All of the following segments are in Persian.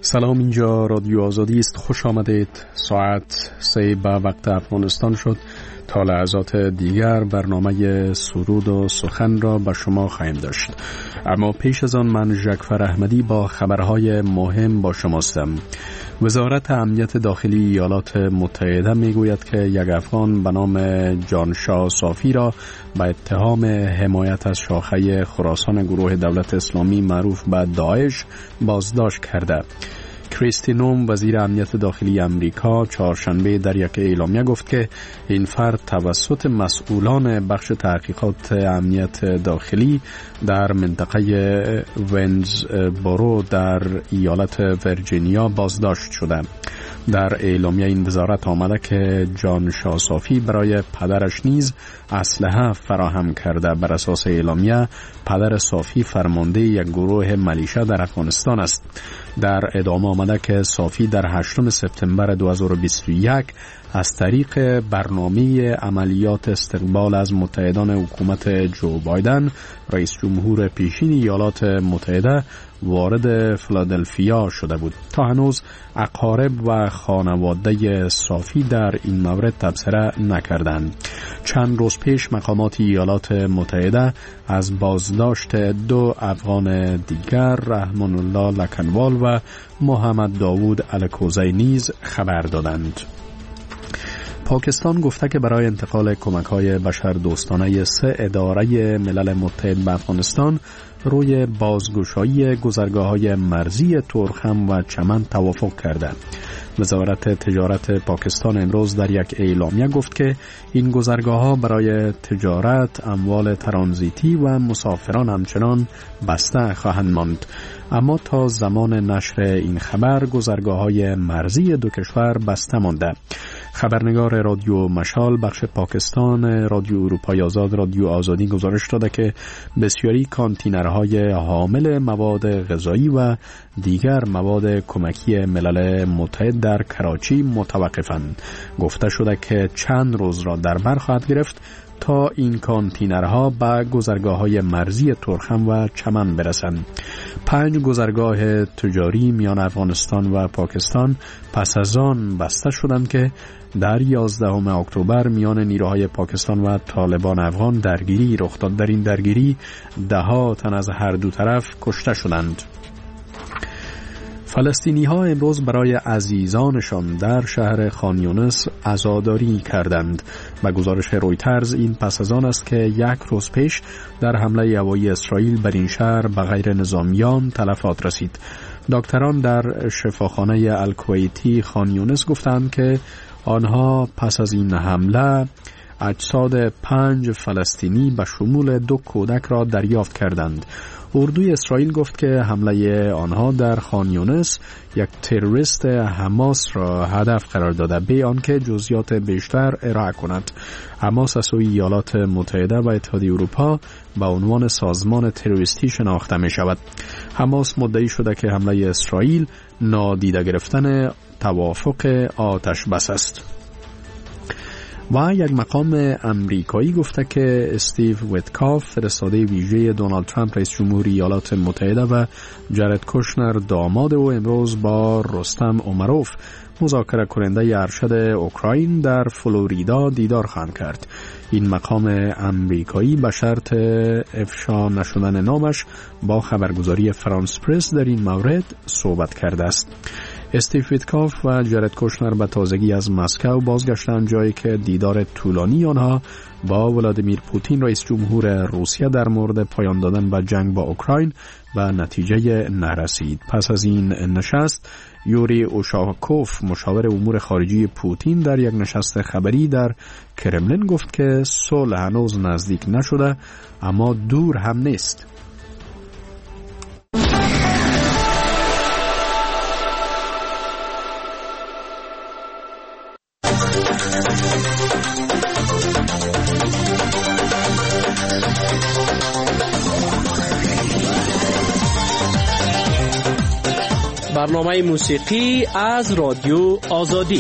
سلام، اینجا رادیو آزادی است. خوش آمدید. ساعت 3 به وقت افغانستان شد. تا لحظات دیگر برنامه سرود و سخن را به شما خواهیم داشت، اما پیش از آن من ژکفر احمدی با خبرهای مهم با شماستم. وزارت امنیت داخلی ایالات متحده میگوید که یک افغان به نام جانشاه صافی را به اتهام حمایت از شاخه خراسان گروه دولت اسلامی معروف به داعش بازداشت کرده. کریستی نوم وزیر امنیت داخلی امریکا چهارشنبه در یک اعلامیه گفت که این فرد توسط مسئولان بخش تحقیقات امنیت داخلی در منطقه وینزبورو در ایالت ویرجینیا بازداشت شده. در اعلامیه این وزارت آمده که جانشاه صافی برای پدرش نیز اسلحه فراهم کرده. بر اساس اعلامیه پدر صافی فرمانده یک گروه ملیشه در افغانستان است. در ادامه آمده که صافی در 8 سپتامبر 2021 از طریق برنامه عملیات استقبال از متحدان حکومت جو بایدن رئیس جمهور پیشین ایالات متحده وارد فیلادلفیا شده بود. تا هنوز اقارب و خانواده صافی در این مورد تبصره نکردند. چند روز پیش مقامات ایالات متحده از بازداشت 2 افغان دیگر، رحمان الله لکنوال و محمد داوود الکوزی نیز خبر دادند. پاکستان گفته که برای انتقال کمک‌های بشردوستانه 3 اداره ملل متحد به افغانستان روی بازگشایی گذرگاه‌های مرزی تورخم و چمن توافق کرده. وزارت تجارت پاکستان امروز در یک اعلامیه گفت که این گذرگاه‌ها برای تجارت، اموال ترانزیتی و مسافران همچنان بسته خواهند ماند. اما تا زمان نشر این خبر گذرگاه‌های مرزی دو کشور بسته مانده. خبرنگار رادیو مشال بخش پاکستان رادیو اروپای آزاد رادیو آزادی گزارش داده که بسیاری کانتینرهای حامل مواد غذایی و دیگر مواد کمکی ملل متحد در کراچی متوقفند. گفته شده که چند روز را در بر خواهد گرفت تا این کانتینرها به گذرگاه‌های مرزی تورخم و چمن برسند. 5 گذرگاه تجاری میان افغانستان و پاکستان پس از آن بسته شدند که در 11 اکتبر میان نیروهای پاکستان و طالبان افغان درگیری رخ داد. در این درگیری 10 تن از هر دو طرف کشته شدند. فلسطینی ها امروز برای عزیزانشان در شهر خان یونس عزاداری کردند. به گزارش رویترز این پس از آن است که 1 روز پیش در حمله هوایی اسرائیل بر این شهر به غیر نظامیان تلفات رسید. دکتران در شفاخانه الکویتی خان یونس گفتند که آنها پس از این حمله اجساد 5 فلسطینی به شمول 2 کودک را دریافت کردند. اردوی اسرائیل گفت که حمله آنها در خان یونس یک تروریست حماس را هدف قرار داده به آنکه جزئیات بیشتر ارائه کند. حماس از سوی ایالات متحده و اتحادیه اروپا به عنوان سازمان تروریستی شناخته می شود. حماس مدعی شده که حمله اسرائیل نادیده گرفتن توافق آتش بس است. و یک مقام امریکایی گفته که استیو ویتکاف فرستاده ویژه دونالد ترامپ رئیس جمهور ایالات متحده و جارد کوشنر داماد او امروز با رستم امروف مذاکره کننده ارشد اوکراین در فلوریدا دیدار خواهند کرد. این مقام امریکایی به شرط افشا نشدن نامش با خبرگزاری فرانس پرس در این مورد صحبت کرده است. استیو ویتکاف و جارد کوشنر به تازگی از مسکو بازگشتند، جایی که دیدار طولانی آنها با ولادیمیر پوتین رئیس جمهور روسیه در مورد پایان دادن به جنگ با اوکراین به نتیجه نرسید. پس از این نشست یوری اوشاکوف مشاور امور خارجی پوتین در یک نشست خبری در کرملین گفت که صلح هنوز نزدیک نشده اما دور هم نیست. برنامه موسیقی از رادیو آزادی.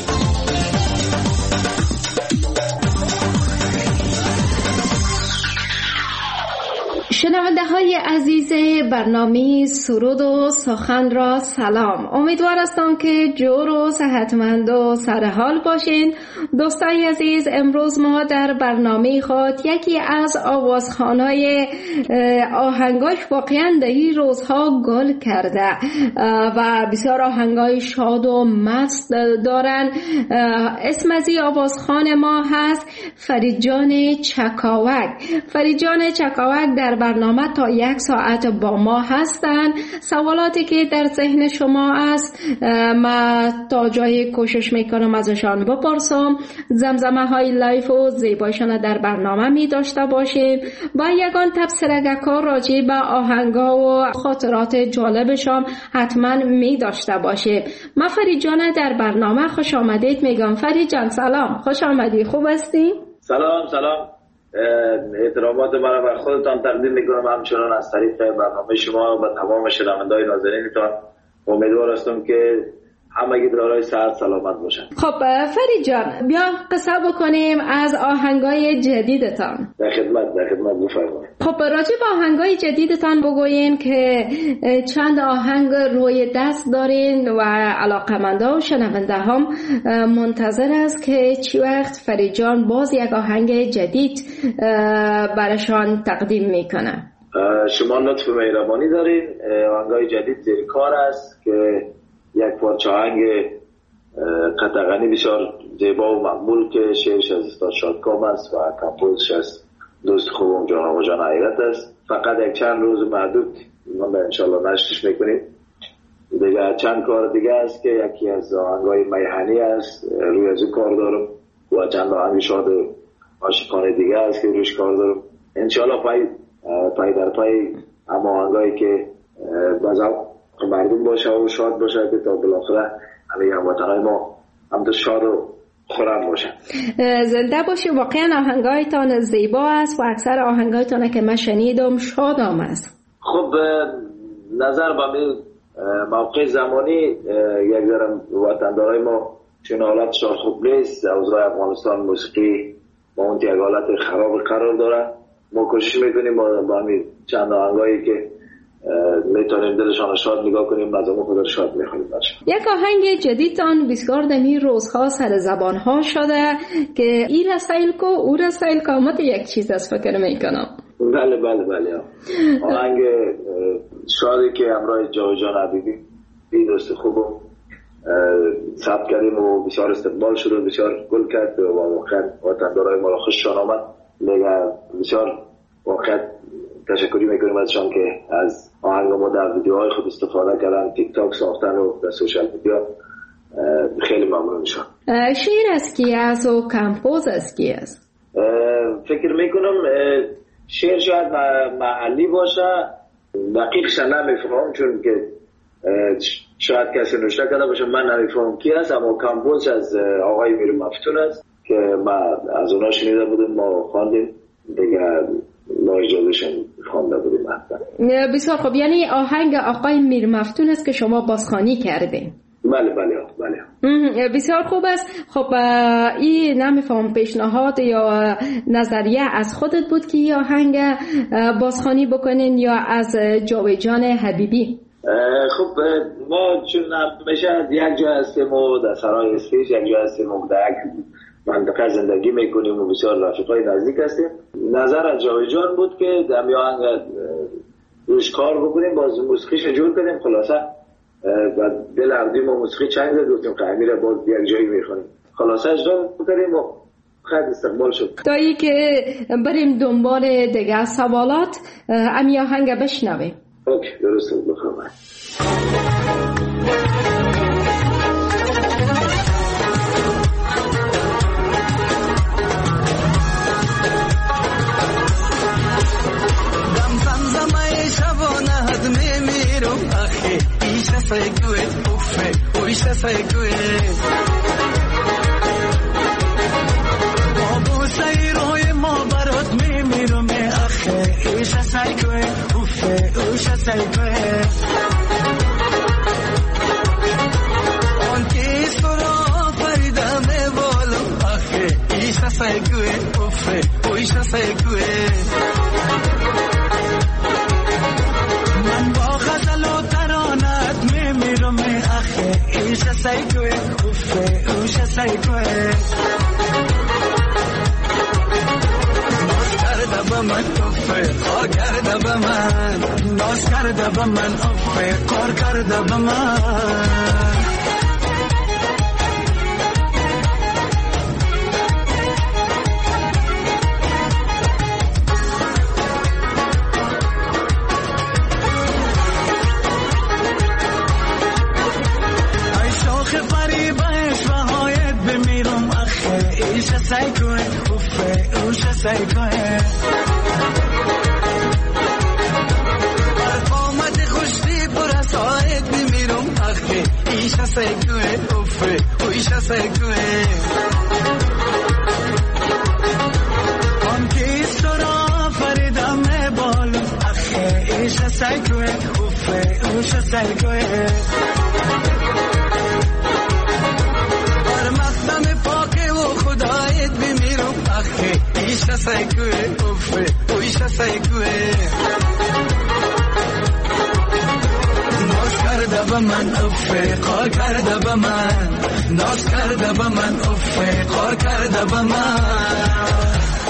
شنونده های عزیز برنامه سرود و سخن را سلام. امیدوار هستم که جور و صحتمند و سرحال باشین. دوستای عزیز، امروز ما در برنامه خود یکی از آوازخوانای آهنگاش واقعا در این روزها گل کرده و بسیار آهنگای شاد و مست دارن. اسم از این آوازخوان ما هست فرید جان چکاوک. فرید جان چکاوک در برنامه تا 1 ساعت با ما هستن. سوالاتی که در ذهن شما است ما تا جای کوشش میکنم ازشان بپرسم. زمزمه های لایف و زیبایشان در برنامه می داشته باشیم و یگان تبصره‌ها راجع به آهنگا و خاطرات جالبشان حتما می داشته باشیم. من فرید جان در برنامه خوش آمدید میگم. فرید جان سلام، خوش آمدی، خوب هستی؟ سلام. احترامات مرا بر خودتان تقدیم میکنم، همچنان از طریق برنامه شما و تمام شنونده‌های نازنینتان. امیدوار هستم که همگی دارای صحت سلامت باشن. خب فرید جان، بیا قصه بکنیم از آهنگای جدیدتان. در خدمت بفرمایید. خب راجع به آهنگای جدیدتان بگوین که چند آهنگ روی دست دارین و علاقمندا و شنونده هم منتظر است که چی وقت فرید جان باز یک آهنگ جدید براشان تقدیم میکنه. شما لطف مهربانی دارین. آهنگای جدید زیر کار است که یک پارچه آهنگ قطعانی بسیار زیبا و مقبول که شعرش از استاد شادکام است و کمپوزش از دوست خوبم جان آقا جان حیرت است. فقط یک چند روز محدود ما انشالله نشرش میکنیم. دیگه چند کار دیگه است که یکی از آهنگای میهنی است روی از کار دارم و چند آهنگ شاد عاشقانه دیگه است که روش کار دارم. انشالله پای در پای اما آهنگایی که بازم مردم باشه و شاد باشه که تا بالاخره همه هموطنهای ما هم شاد و خورم باشن. زنده باشی. واقعا آهنگایتان زیبا است و اکثر آهنگایتان که من شنیدم شادام است. خب نظر به موقع زمانی یک ذره وطندارای ما چون حالتشان خوب نیست. اوضاع افغانستان موسیقی با اون یک حالت خراب قرار داره. ما کوشش میکنیم با همین چند آهنگایی که میتونیم دلشان شاد نگاه کنیم نظام خود شاد میخواییم باشه. یک آهنگ جدیدتان بسیار دمی روزها سر زبان ها شده که ای رسایل کو او رسایل کامت یک چیز است فکر میکنم. بله آهنگ شادی که همراه جان حبیبی دوست خوبم ثبت کردیم و بسیار استقبال شد و بسیار گل کرد و واقعا وطندارای ما را خوششان آمد. بسیار واقعا تشکری میکنیم ازشان که از آهنگ ما در ویدیوهای خود استفاده کردن، تیک تاک ساختن و در سوشال میدیا. خیلی ممنون میشم. شعر از کی است و کمپوز از کی است؟ فکر میکنم شعر شاید محلی باشه، دقیقش نمیفهمم چون که شاید کسی نوشته کرده باشه من نمیفهمم کی است، اما کمپوز از آقای میر مفتون است که ما از اونا شنیده بودیم، ما خواندیم دیگه ما اجازهشون خوانده بودیم. بسیار خوب. یعنی آهنگ آقای میر مفتون است که شما بازخوانی کردین؟ بله. بسیار خوب است. خب این نمیفهم پیشنهاد یا نظریه از خودت بود که این آهنگ بازخوانی بکنین یا از جان حبیبی؟ خب ما چون همیشه یک جا هستیم و در سرای اسپیش یک جا هستیم و در منطقه زندگی میکنیم و بسیار رفیقای نزدیک هستیم. نظر از جان بود که دمی آهنگ روش کار بکنیم، باز موسیقیش جور کنیم. خلاصه و دل عبدیم و موسیقی چنگ زد گفتیم که امیر باز یک جایی میخونیم. خلاصه اجرا بکنیم و خیلی استقبال شد. دایی که بریم دنبال دیگه سوالات امی آهنگ بشنویم. اوکی درسته بخوام. آبو سیروی ما برات میمیرم آخه ایش سایکوه اوفه اوش سایکوه آن کی سرا فریدم بالم آخه ایش سایکوه اوفه اوش سایکوه من کار کرده به من ناز کرده به من کار کرده به من قامت خوشی پر از آید بمیرم آخه ایشا سیکوه اوفه ایشا سیکوه هم کیست را فریدم بالو آخه ایشا سیکوه اوفه ایشا سیکوه بر مقدم پاک و خدایت بمیرم آخه ایشا سیکوه اوفه ایشا سیکوه ناز کرده به من اوفه کار کرده به من ناز کرده به من اوفه کار کرده به من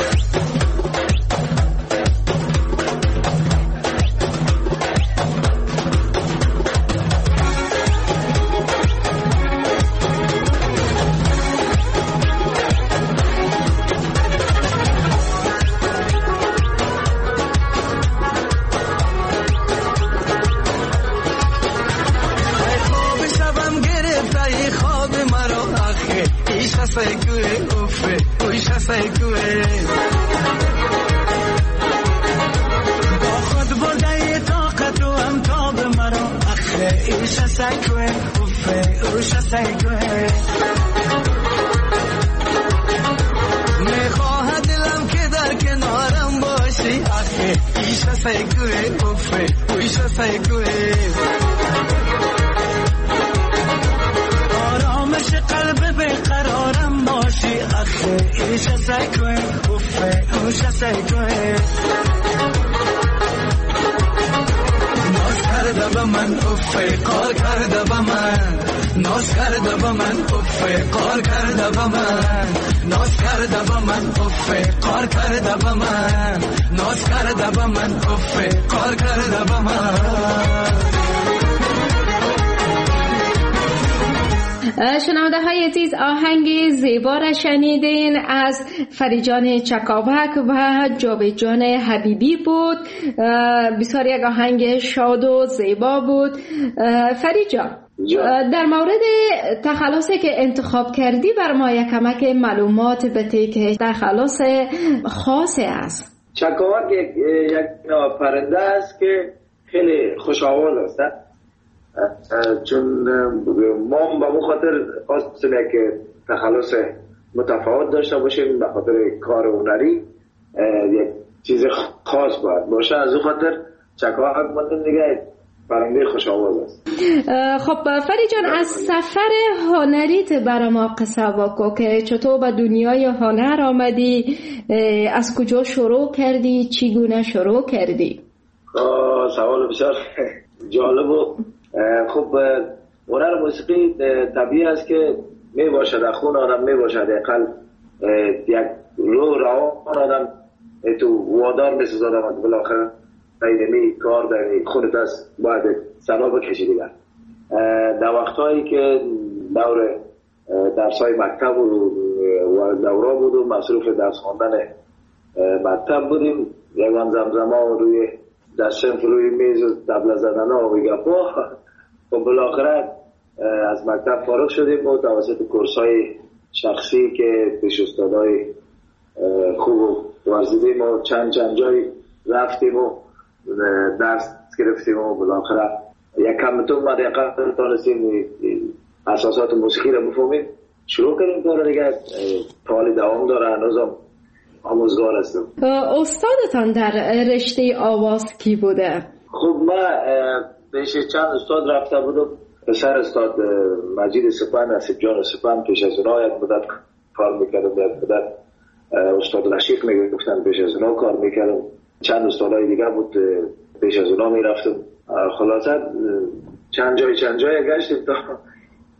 میخواه دلم که در کنارم باشی آخه ایشا سیکوه اوفه ایشا سیکوه آرامش قلب بیقرارم باشی آخه ایشا سیکوه اوفه ایشا سیکوه ناز کرده به من اوفه کار کرده به من ناز کرده به من اوفه کار کرده به من ناز کرده به من اوفه کار کرده به من ناز کرده به من اوفه کار کرده به من شنونده های عزیز آهنگ زیبا را شنیدین از فریجان چکاوک و جاویدجان حبیبی بود. بسیار یک آهنگ شاد و زیبا بود. فریجان در مورد تخلصی که انتخاب کردی بر ما یک کمک معلومات بده که تخلص خاصی است. چکاوک یک پرنده است که خیلی خوش‌آواز است، چون ما به خاطر خواستیم که تخلص متفاوت داشته باشیم به خاطر کار هنری یک چیز خاص باشه، از اون خاطر چکاوک مانده دیگه پرنده خوش‌آواز است. خب فری جان از سفر هنریت برای ما قصه بگو که چطور به دنیای هنر آمدی، از کجا شروع کردی، چگونه شروع کردی؟ سوال بسیار جالب و خب هنر موسیقی طبیعی است که می باشد در خون آدم، می باشد اقل یک روان آدم تو وادار می سازد آدم بالاخره ایدمی کار در خونت است باید سنا بکشی دیگر. در وقتهایی که دور درسای مکتب و دورا بود و مصروف درس خواندن مکتب بودیم، یکان زمزما روی دستم روی میز و طبله زدن ها و گپا و بالاخره از مکتب فارغ شدیم و توسط کورسای شخصی که پیش استادای خوب ورزیدیم و چند جای رفتیم و درس گرفتیم و بالاخره یک کمتون ما دقیقا تانستیم اساسات موسیقی را بفهمیم، شروع کردیم کار دیگه. حالی دوام داره، هنوزم آموزگار هستم. استادتان در رشته آواز کی بوده؟ خب من پیش چند استاد رفته بودم، پسر استاد مجید سپن، نصیب جان سپن، پیش از اونها یک مدت کار میکردم، یک مدت استاد رشیق میگفتن پیش از اونها کار میکردم، چند استادای دیگه بود پیش از اونها میرفتم. خلاصت چند جای گشتیم تا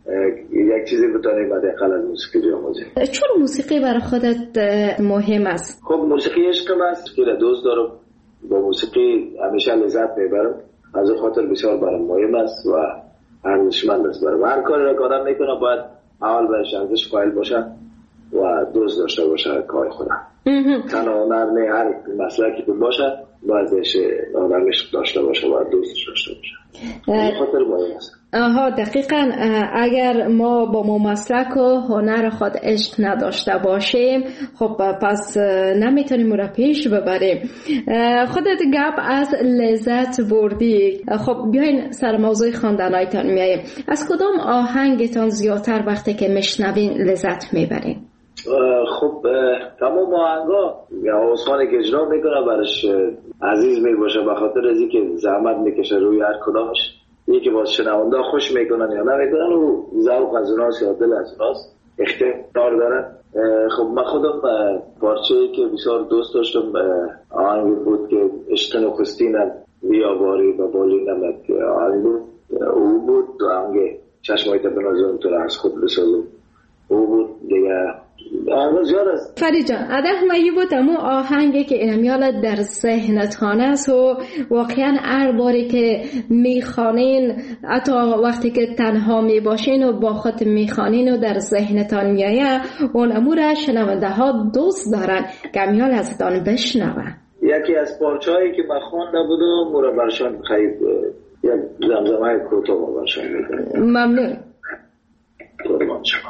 یک چیزی بتونیم حداقل از موسیقی بیاموزیم. چرا موسیقی برای خودت مهم است؟ خب موسیقی عشقم است که دوست دارم، با موسیقی همیشه لذت میبرم، از خاطر بسیار برام مهم است و ارزشمند است. برام هر کاری را که آدم میکنه باید اول برش ارزش قائل باشه و دوست داشته باشه کار خودم. تنها هنر نه، هر مسلکی که باشه باید آدمش داشته باشه و دوستش داشته باشه. خاطر مهم است. دقیقاً. اگر ما با ما مسلک و هنر خود عشق نداشته باشیم خب پس نمیتونیم رو پیش ببریم. خودت گپ از لذت بردی. خب بیاین سر موضوع خواندنایتان میاییم. از کدام آهنگتان زیادتر وقتی که میشنوین لذت میبرین؟ خب تمام آهنگا آوازخوانی که اجرا میکنه برش عزیز میباشه، به خاطر از اینکه زحمت میکشه روی هر کدامش. یکی باز شنونده خوش میکنن یا نمیکنن و ذوق از اوناست یا دل از اوناست، اختیار دارن. خب من خودم پارچه‌ای که بسیار دوست داشتم آهنگی بود که عشق نخستینم بیاواری و بالی نمک آهنگ بود. او بود آهنگ چشمایت بنازم تو را از خود بسازم. او بود دیگه. فرید جان، اده مایی بود امو آهنگی که اینمیال در ذهنتان است و واقعا هر باری که میخوانین، حتی وقتی که تنها میباشین و با خود میخوانین و در ذهنتان میایه، اون امو را شنونده ها دوست دارن. گمیال ازتان بشنون. یکی از پارچه‌هایی که من خوانده بودم مورا برشان خیلی یک زمزمه کوتاه برشان میکنم. ممنون. قربان شما.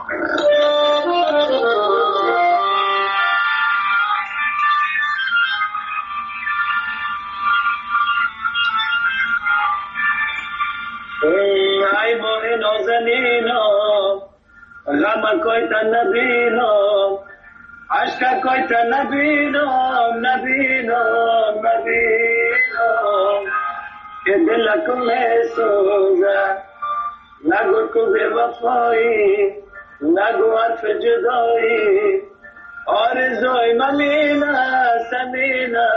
ای بوی نازنینم غم کوئی تا نبینم، عشق کوئی تا نبینم که دلک میں سوزه، نگو تو بے وفایی، نگو حرف جدایی، آرزوی ممینه سمینه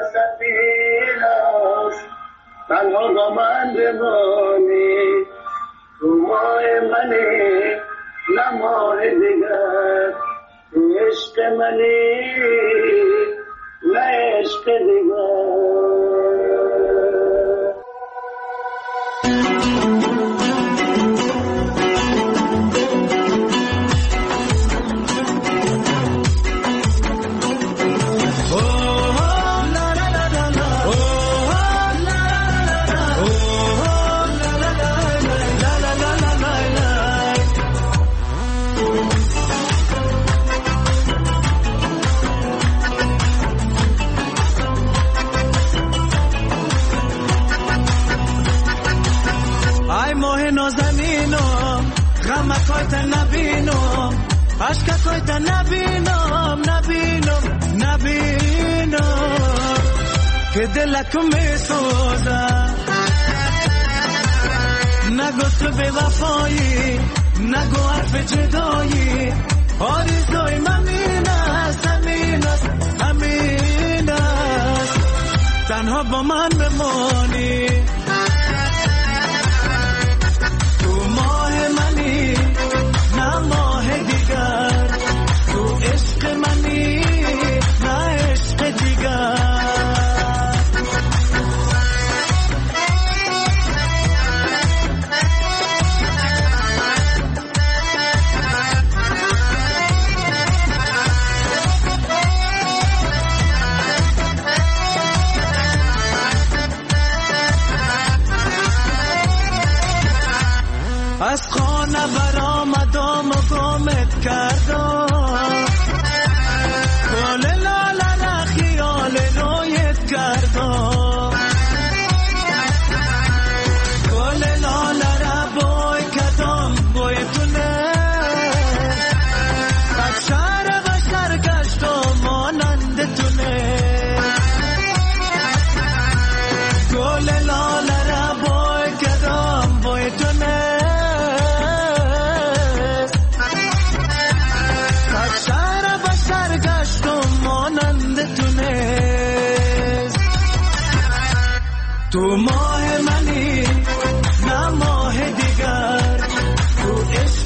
تنها با من بمانی، تو ماه منی نه ماه دیگر، تو عشق منی نه عشق دیگر. عشق کوئی تا نبینم که دلک می سوزه، نگو تو بے وفایی، نگو حرف جدایی، آرزوی همین است تنها با من بمانی، تو ماه منی نه ماه دیگر، تو عشق منی نه عشق دیگر. از خانه برآمدم و گمت کردم، گل لاله را خیال رویت کردم، گل لاله را بوی کردم بوی تونه، از شهر و سرگشتم مانند تونه، گل لاله را بوی کردم بوی تونه، تو ماه منی نه ماه دیگر، تو عشق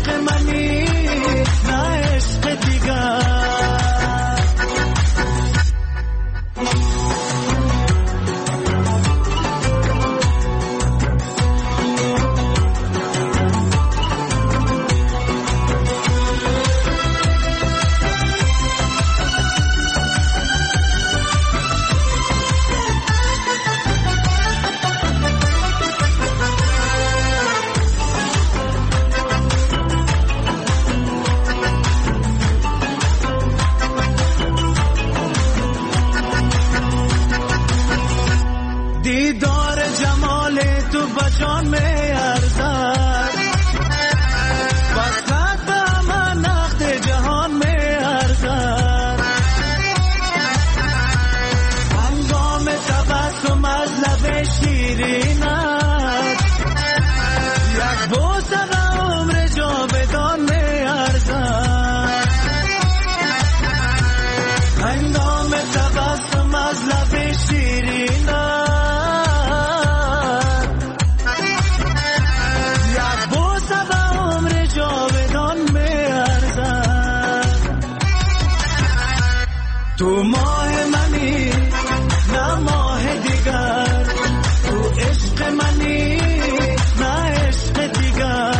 تو ماه منی نه ماه دیگر، تو عشق منی نه عشق دیگر.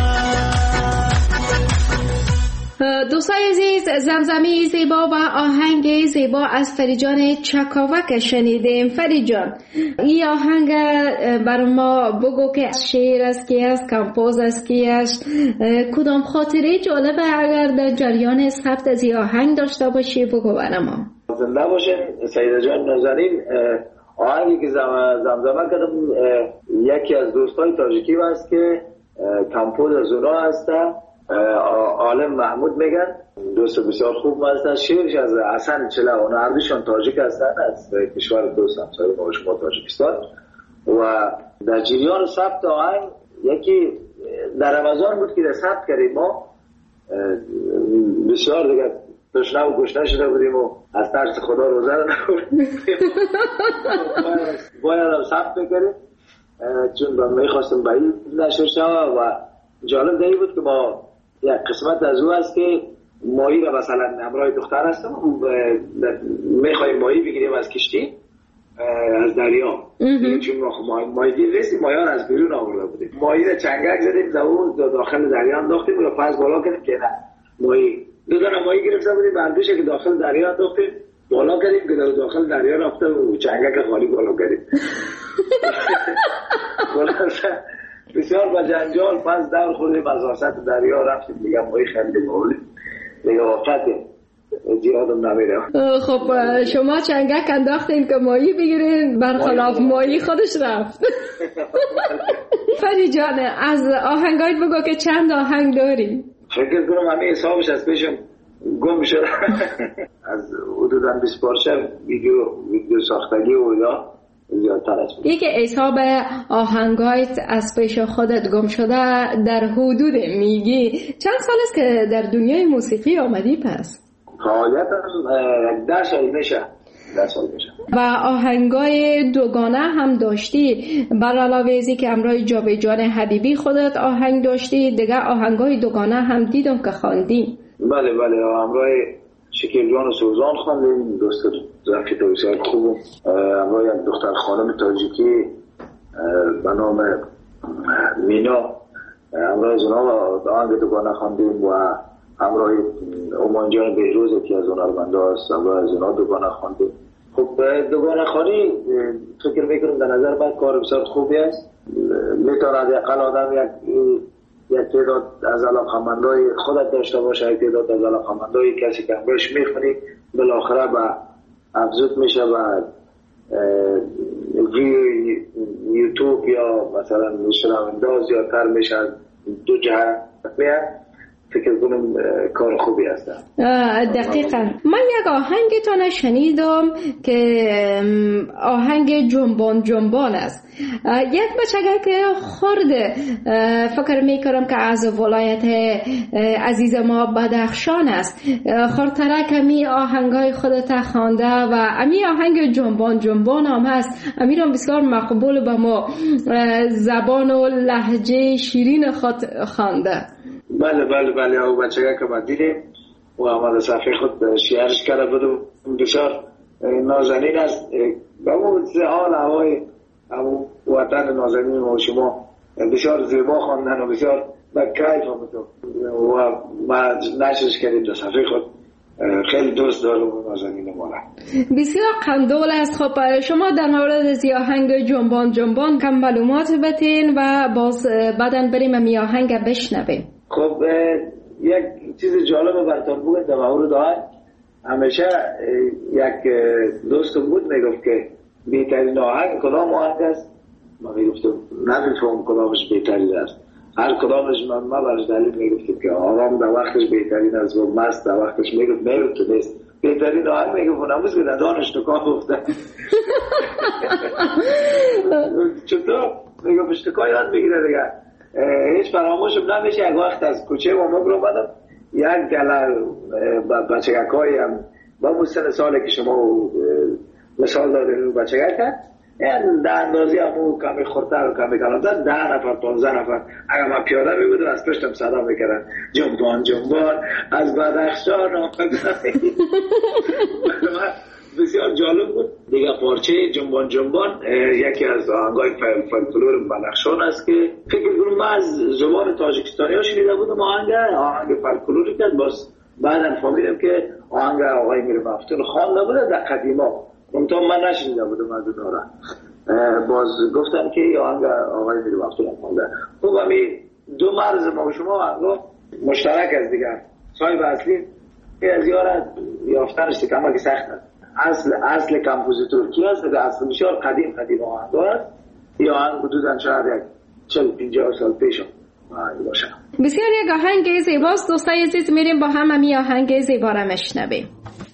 دوستای عزیز، زمزمه زیبا و آهنگ زیبا از فریجان چکاوک شنیدیم. فریجان، این آهنگ بر ما بگو که شعر است کی است، کمپوز است کی است، کدام خاطره جالبه اگر در جریان ثبت از این آهنگ داشته باشی بگو بر ما. زنده باشین سیده جان نازنین. آهنگی که زمزمه کردم یکی از دوستای تاجیکی هست که کمپوز از اونا هسته، عالم محمود میگن، دوست بسیار خوب هستن. شعرش از حسن چله، اونا هر دوشان تاجیک هستن، از کشور دوست همسایه ما شما تاجیکستان. و در جریان ثبت آهنگ یکی در رمضان بود که در ثبت کردیم، ما بسیار دیگه تشنه و گشنه شده بودیم و از ترس خدا روزه رو نخوردیم، باید هم ثبت بکریم چون میخواستم به این نشر شود. و جالب دیگه بود که ما یک قسمت از او است که ماهی را مثلا همراه دختر هستم و میخواییم ماهی بگیریم از کشتی از دریا، چون ماهی گیر رسیم، ماهیان از بیرون آورده بودیم، ماهی را چنگک زدیم داخل دریا انداختیم و پس بالا کردیم که نه ماهی دو دانه ماهی گرفته بودیم، بردوشه که داخل دریا انداختیم بالا کردیم که داخل دریا رفته و چنگک خالی بالا کردیم. بسیار با جنجال پس دور خوردیم از وسط دریا رفتیم دیگه ماهی خریدیم آوردیم دیگه وقته زیادم نمیره. خب شما چنگک انداختین که ماهی بگیرین، برخلاف ماهی خودش رفت. فری جان، از آهنگای بگو که چند آهنگ داری؟ فکر کنم همه حسابش از پیشم گم شده. از حدوداً 20 پارچه ویدیو ساختگی و یا زیادتر است. یکی حساب آهنگایت از پیش خودت گم شده در حدود میگی چند سال است که در دنیای موسیقی آمدی پس؟ فعالیتم 10 سال میشه. و آهنگای دوگانه هم داشتی، بر علاوه ازی که امرای جاویدجان حبیبی خودت آهنگ داشتی، دیگه آهنگای دوگانه هم دیدم که خواندی. بله امرای شکیل جان و سوزان خواندیم، دوست رفیق بسیار خوب. امرای یک دختر خانم تاجیکی به نام مینا، امرای از اونا آهنگ دوگانه خواندیم و امرای امان جان بهروز که از هنرمنده هست، امرای از اونا دوگانه خواندیم. خب دوگانه خوانی فکر میکنم در نظر من کار بسیار خوبی است، میتواند اقل آدم یک تعداد از علاقه‌مندای خودت داشته باشه، یک تعداد از علاقه‌مندای کسی که امروش میخونی بالاخره به افزود میشه و یوتیوب یا مثلا شنونده زیادتر میشه، دو جهت میاد. فکر کنم کار خوبی هست. دقیقاً. من یک آهنگتان شنیدم که آهنگ جنبان است. یک بچگه که خورده فکر میکنم که از ولایت عزیز ما بدخشان است، خورتره کمی آهنگای خودت خوانده و امی آهنگ جنبان هم هست، امی را بسیار مقبول به ما، زبان و لهجه شیرین خود خوانده. بله او بچگه که من دیدیم و آمده صفحه خود شیرش کرده بودم، بسیار نازنین است. به اون حال هوای وطن نازنین و شما بسیار زیبا خواندن و بسیار بکیف آمده و ما نشرش کردیم در صفحه خود. خیلی دوست دارم نازنین ما را، بسیار قندول است. خب شما در مورد از آهنگ جنبان کم معلومات بتین و باز بعدن بریم می آهنگ بشنویم. خب یک چیز جالب براتون بگم در مورد آهنگ. همیشه یک دوستم بود میگفت که بهترین آهنگ کدام آهنگ است؟ من میگفتم نمیفهم کدامش بهترین است، هر کدامش من برش دلیل میگفتم که آرام در وقتش بهترین است و مست در وقتش میگفت که نیست بهترین آهنگ. میگفت نموز که در دانش نکاه گفته چطور؟ میگفت اشتکاه یاد بگیره دیگه. هیچ فراموشم نمیشه. یک وقت از کوچه و ما برو بدم یک گله بچگک های هم با سن ساله که شما مثال دادین بچگک کرد یعنی در اندازی همون کمی خورتر و کمی کلانتر 10 نفر 15 نفر اگر من پیاده می بودم از پشتم صدا میکردن جنبان جنبان از بدخشان آمدم. بسیار جالب بود. دیگه پارچه جنبان جنبان یکی از آهنگای فولکلور بدخشان است که فکر کنم من از زبان تاجیکستانی ها شنیده بودم آهنگ فولکلوری که باز بعدم فهمیدم که آهنگ آقای میر مفتون خوانده بوده در قدیما، منتها من نشنیده بودم از اونها را. باز گفتم که آهنگ آقای میر مفتون خوانده. خب همین دو مرز ما و شما آهنگا مشترک است دیگر. صاحب اصلی از یارت یافتنش کمک سخت است. اصل کمپوزیتور کی هست؟ اصل بسیار قدیم آهنگ است. این آهنگ حدوداً شاید 40-50 سال پیش باشه. بسیار یک آهنگ زیباست. دوستای عزیز میریم با هم این آهنگ زیبا را میشنویم.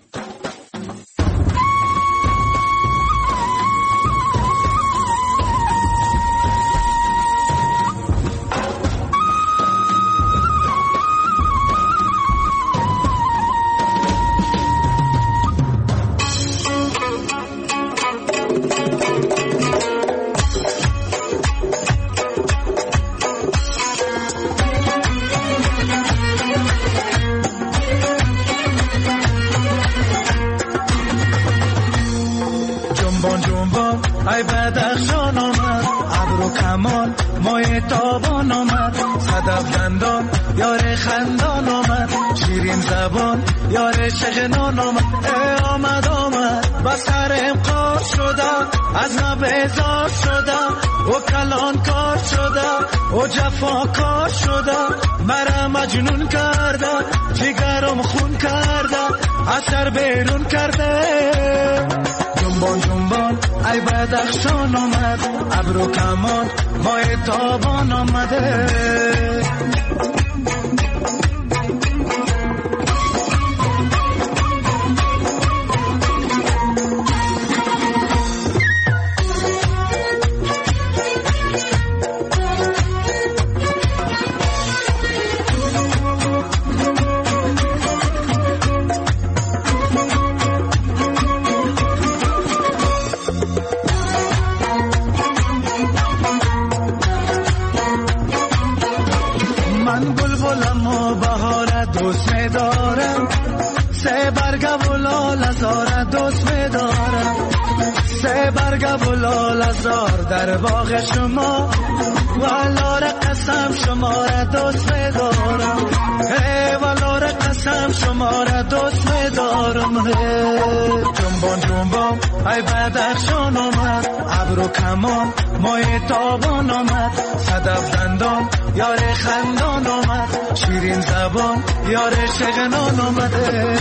ای بدخشان آمد ابر و کمان مای تابان آمد صدف دندان یار خندان آمد شیرین زبان یار شغنان آمد آمد بس حرم کار شده از ما بیزار شده و کلان کار شده و جفا کار شده مرا مجنون کرده جگرم خون کرده اثر بیرون کرده جنبان جنبان ای بدخشان آمد ابر و کمان مای تابان آمده در باغ شما والار قسم شما را دوست می‌دارم والار قسم شما را دوست می‌دارم جنبان جنبان ای بدخشان آمد ابر و کمان مای تابان آمد صدف دندان یار خندان آمد شیرین زبان یار شغنان آمده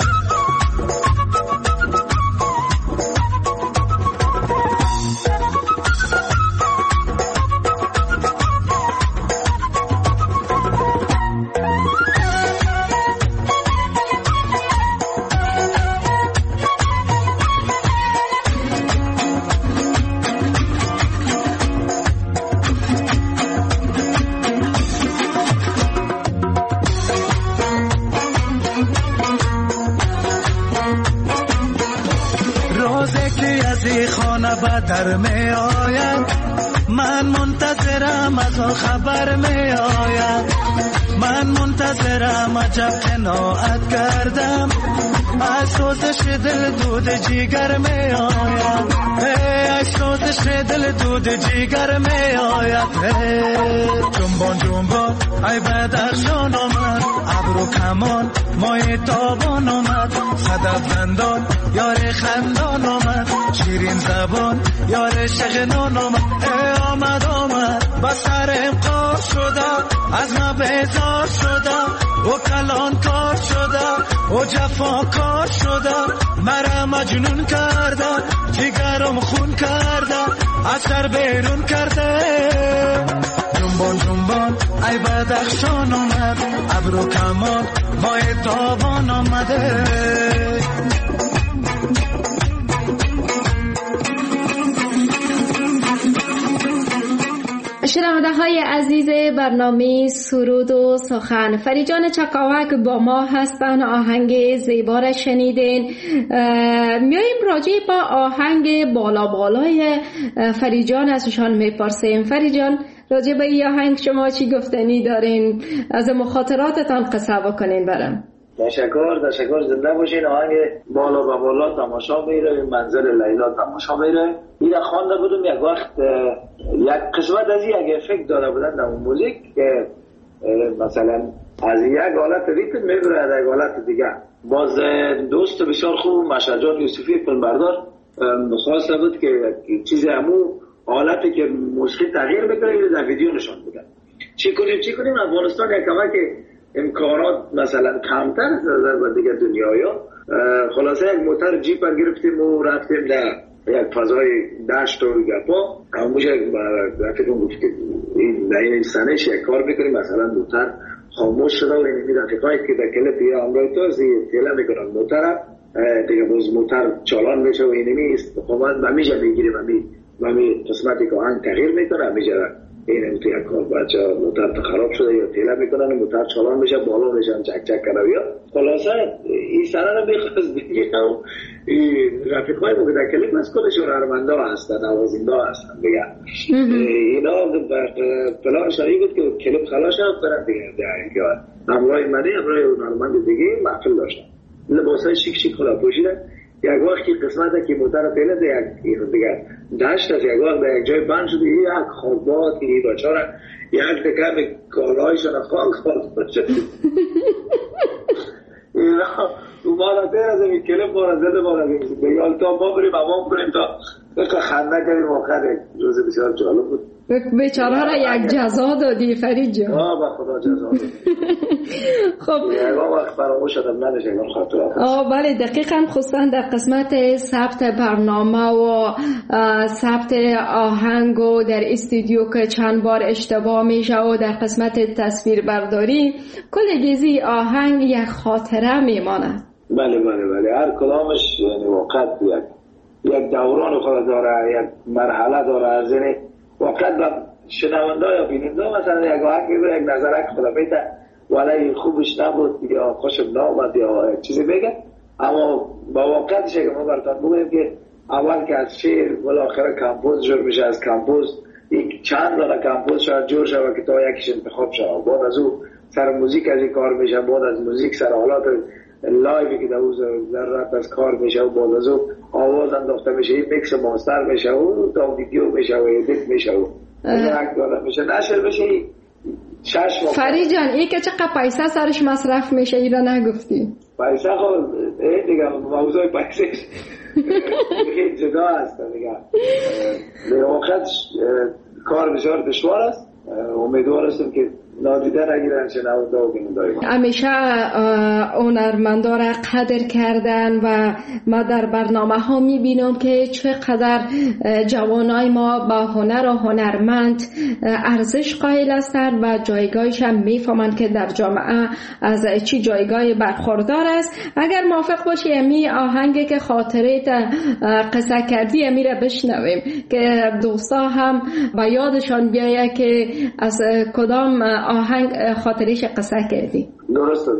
در می آید من منتظرم از خبر می آید من منتظرم عجب قناعت کردم از سوزش دل دود جیگر می آید از سوزش دل دود جیگر می آید جنبان جنبان ای بدخشان آمد ابر و کمان مای تابان آمد صدف دندان یار خندان آمد شیرین زبان یار شغنان آمد آمد بس حرم کار شده از ما بیزار شده و کلان کار شده و جفا کار شده مرا مجنون کرده جگرم خون کرده اثر بیرون کرده جنبان جنبان ای بدخشان آمد ابر و کمان مای تابان آمده شنونده های عزیز برنامه سرود و سخن، فریجان چکاوک با ما هستن. آهنگ زیبا را شنیدین. میاییم راجع با آهنگ بالا بالای فریجان ازشان میپرسیم. فریجان، راجع به این آهنگ شما چی گفتنی دارین؟ از مخاطراتتان قصه بکنین برام. تشکر زنده باشین. آهنگ بالا و بالا تماشا میره، منزل لیلا تماشا میره. این خوانده بودم یک وقت، یک قسمت از یک افکت داده بودن در موزیک که مثلا از یک حالت ریتم میبره از یک حالت دیگه. باز دوست بسیار خوب مشهد یوسفی فیلمبردار خواسته بود که چیز همون حالتی که موسیقی تغییر بکنه در ویدیو نشان بدن. چی کنیم افغانستان یک کمک امکانات مثلا کمتر از دیگه دنیایا. خلاصه یک موتر جیپ گرفتیم و رفتیم در یک فضای دشت و گپا. همونجا رفتیم بود که این سنش یک کار بکنیم، مثلا موتر خاموش شده و این رفیقایی که در کلپ یا امرای تو تیله میکنن موتر دیگه باز موتر چالان میشه و اینمی استقامت همیشه میگیریم همی قسمتی که آهنگ تغییر میکنه همیشه این تو یک کار بچه موتر خراب شده یا تیله میکنن و موتر چالان میشه بالا میشن چک کنه یا خلاصه این سنه رو میخواست دیگه رفیقای ما که در کلیپ از کلشون هرمنده هستن، نوازنده هستن دیگه اینا پلان شایی بود که کلیپ خلاص هم برن دیگه همراه منی همراه هنرمند دیگه محفل داشتن، لباسای شیک خدا پوشیدن. یک وقتی قسمت که موتر پیله دیگه داشت از یک وقت در یک جای بند شده یک خوابات که این بچاره یک دکم کالایشون خواب شد اینا تو مالا تیر از این کلپ بارا زده بارا بگیال تا ما بریم امام کنیم تا خنده کنیم آخر روز بسیار جالب بود. بیچاره را یک جزا دادی فرید جان. با خدا جزا دادی. خب یک وقت فراموش شدم نداشت اینا خاطرات. بله دقیقاً، خصوصا در قسمت ثبت برنامه و ثبت آهنگ و در استودیو که چند بار اشتباه میشه و در قسمت تصویر برداری کل گیزی آهنگ یک خاطره میمانه. بله هر کلامش یعنی واقعا یک دوران خود داره، یک مرحله داره. از این واقعا با شنونده یا بیننده مثلا یک آهنگ میبره یک نظرک خدا بیده ولی خوبش نبود یا خوشم نامد یا چیزی بگه، اما با واقعیتش که ما براتون بگویم که اول که از شعر بالاخره کمپوز جور میشه، از کمپوز یک چند دانه کمپوز شاید جور شود که تا یکیش انتخاب شود، بعد از او سر موزیک از این کار میشه، بعد از موزیک سر حالات لایوی که در رفت از کار میشه و بعد از او آواز انداخته میشه، این میکس ماستر میشه و تا ویدیو میشه و ادیت میشه و یک دانه میشه نشر میشه. فرید جان این که چقدر پیسه سرش مصرف میشه ای را نگفتی؟ پیسه خود دیگه موضوع پیسه جدا هست دیگه. به وقت کار بسیار دشوار است، امیدوار هستم که نادیده نگیرن شنونده و بیننده ما. همیشه هنرمندا را قدر کردن و ما در برنامه ها میبینم که چقدر جوانای ما با هنر و هنرمند ارزش قائل هستند و جایگاهش هم میفهمند که در جامعه از چی جایگاه برخوردار است. اگر موافق باشی امی آهنگی که خاطره قصه کردی امی را بشنویم که دوستا هم با یادشان بیایه که از کدام آهنگ خاطرش قصه کردی. درسته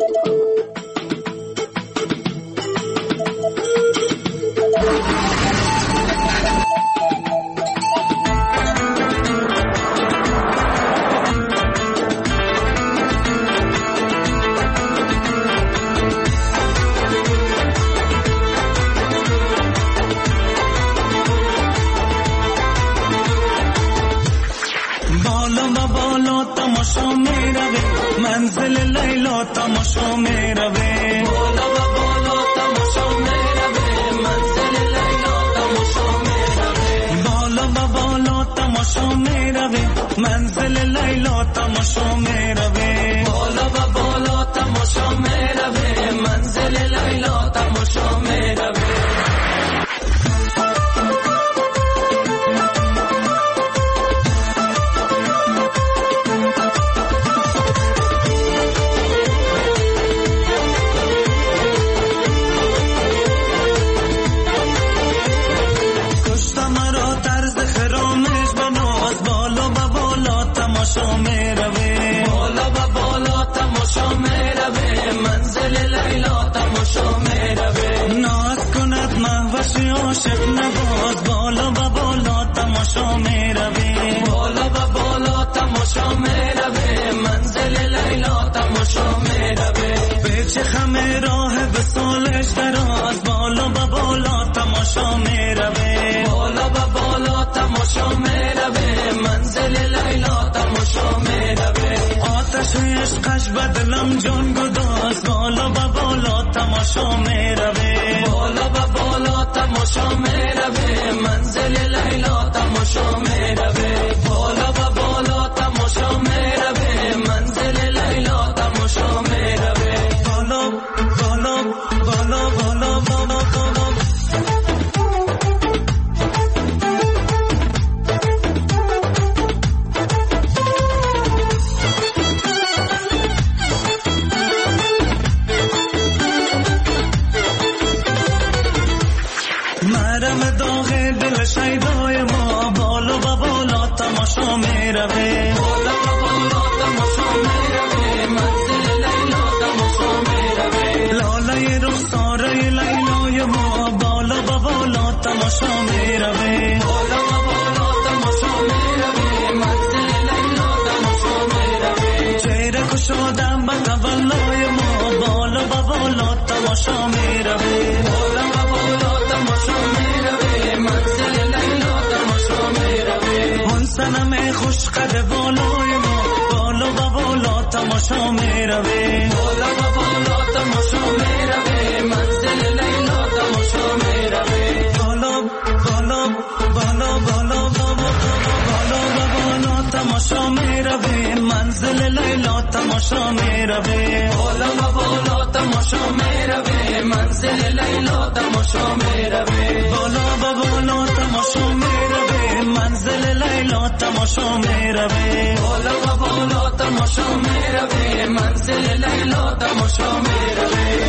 منزل لیلا تماشا میره بالا و بالا تماشا میره منزل لیلا تماشا میره بالا و بالا تماشا میره منزل لیلا تماشا میره بالا و بالا تماشا میره منزل لیلا تماشا میره. تماشا میره بالا آتشی عاشق نواز بالا و بالا تماشا میروی بالا و بالا تماشا میروی منزل لیلا تماشا میروی پیچ خم راه به سالش دراز بالا و بالا تماشا میروی بالا و بالا تماشا میروی منزل لیلا تماشا میروی آتش عشقش بدلم جان گداز بالا و بالا تماشا میروی بالا و بالا تماشا میروی منزل لیلا تماشا میروی بالا و بالا تماشا میروی منزل لیلا تماشا میروی بالا بالا بالا بالا بالا بالا شیدای ما بالا و بالا تماشا میروی بالا و بالا تماشا میروی منزل لیلا تماشا میروی لاله رخساره لیلای ما بالا و بالا تماشا میروی بالا و بالا تماشا میروی منزل لیلا تماشا میروی چهره کشادم به تولای ما بالا و بالا تماشا میروی بالا و بالا تماشا میروی منزل لیلا تماشا میروی اون سنم خوش قد بالای ما بالا و بالا تماشا میروی بالا و بالا تماشا میروی منزل لیلا تماشا میروی بالا بالا بالا بالا بالا و بالا تماشا میروی منزل لیلا تماشا میروی بالا و بالا تماشا میروی منزل لیلا تماشا میروی بالا و بالا تماشا میروی منزل لیلا تماشا میروی بالا و بالا تماشا میروی منزل لیلا تماشا میروی.